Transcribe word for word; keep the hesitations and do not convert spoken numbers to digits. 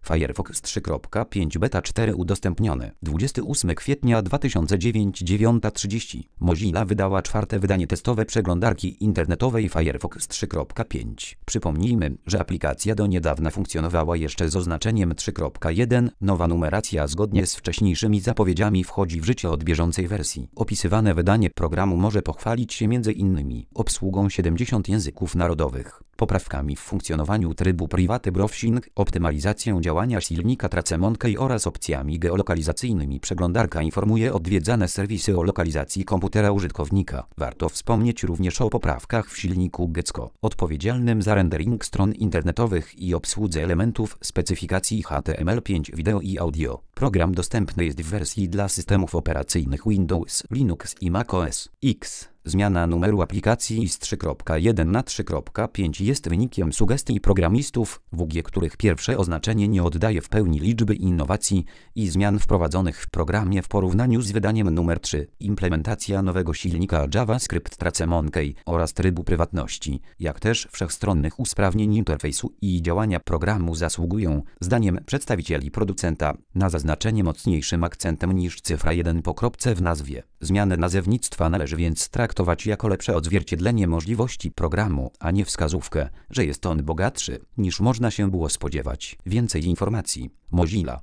Firefox trzy kropka pięć beta cztery udostępnione. dwudziestego ósmego kwietnia dwa tysiące dziewiątego, dziewiąta trzydzieści. Mozilla wydała czwarte wydanie testowe przeglądarki internetowej Firefox trzy kropka pięć. Przypomnijmy, że aplikacja do niedawna funkcjonowała jeszcze z oznaczeniem trzy kropka jeden. Nowa numeracja zgodnie z wcześniejszymi zapowiedziami wchodzi w życie od bieżącej wersji. Opisywane wydanie programu może pochwalić się między innymi obsługą siedemdziesięciu języków narodowych, poprawkami w funkcjonowaniu trybu Private Browsing, optymalizacją działania silnika Trace Monkey oraz opcjami geolokalizacyjnymi. Przeglądarka informuje odwiedzane serwisy o lokalizacji komputera użytkownika. Warto wspomnieć również o poprawkach w silniku Gecko, odpowiedzialnym za rendering stron internetowych i obsłudze elementów specyfikacji H T M L pięć wideo i audio. Program dostępny jest w wersji dla systemów operacyjnych Windows, Linux i macOS X. Zmiana numeru aplikacji z trzy kropka jeden na trzy kropka pięć jest wynikiem sugestii programistów, W G, których pierwsze oznaczenie nie oddaje w pełni liczby innowacji i zmian wprowadzonych w programie w porównaniu z wydaniem numer trzy. Implementacja nowego silnika JavaScript Trace Monkey oraz trybu prywatności, jak też wszechstronnych usprawnień interfejsu i działania programu zasługują, zdaniem przedstawicieli producenta, na zaznaczenie mocniejszym akcentem niż cyfra jeden po kropce w nazwie. Zmianę nazewnictwa należy więc traktować jako lepsze odzwierciedlenie możliwości programu, a nie wskazówkę, że jest on bogatszy, niż można się było spodziewać. Więcej informacji. Mozilla.